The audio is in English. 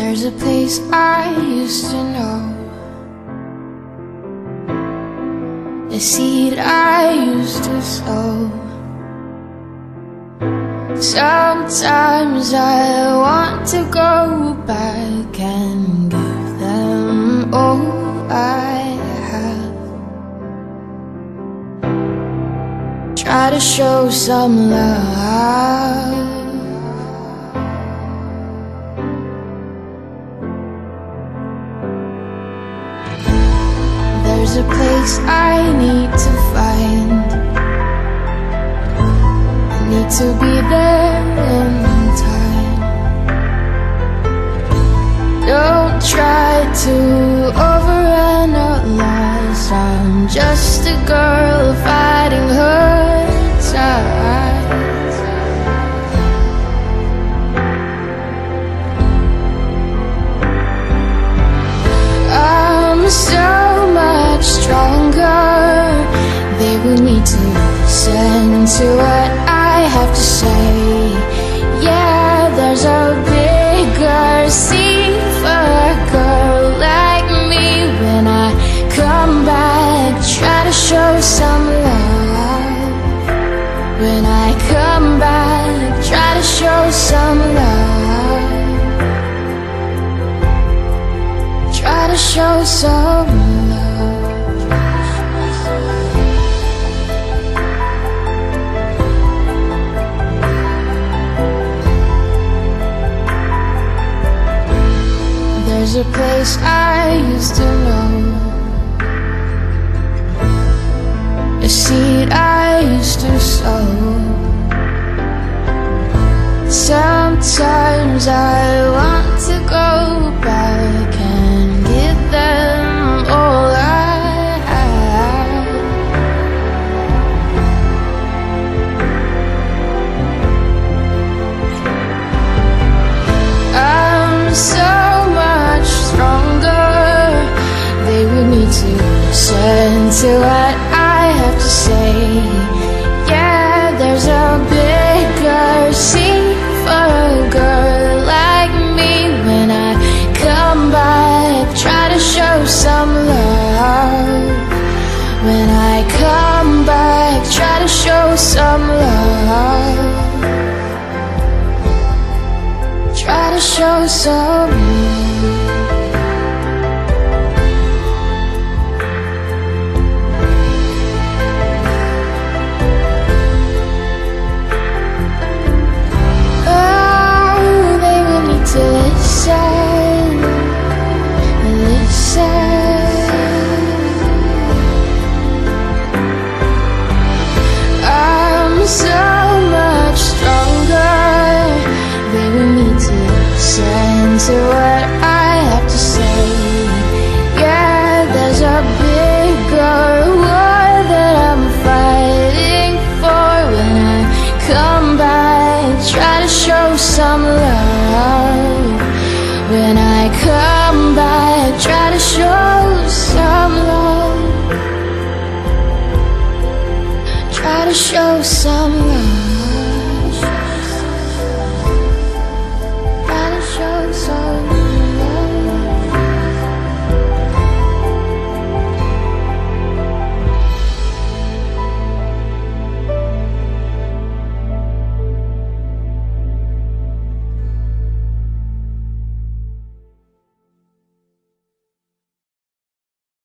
There's a place I used to know, a seed I used to sow. Sometimes I want to go back and give them all I have. Try to show some love. There's a place I need to find. I need to be there in time. Don't try to overanalyze. I'm just a girl fighting her tides. I'm so much stronger. They will need to listen to what I have to say. Yeah, there's a bigger sea for a girl like me. When I come back, try to show some love. When I come back, try to show some love. Try to show some love. There's a place I used to know, a seed I used to sow. Sometimes I want to go back and give them all I have. I'm so much stronger. They would need to listen to what I have to say. Yeah, there's a bigger sea for a girl like me. When I come back, try to show some love. When I come back, try to show some love. Try to show some love. To listen, I'm so much stronger. They will need to listen to what I have to say. Yeah, there's a bigger war that I'm fighting for. When I come back, try to show some love. When I come back, try to show some love. Try to show some love.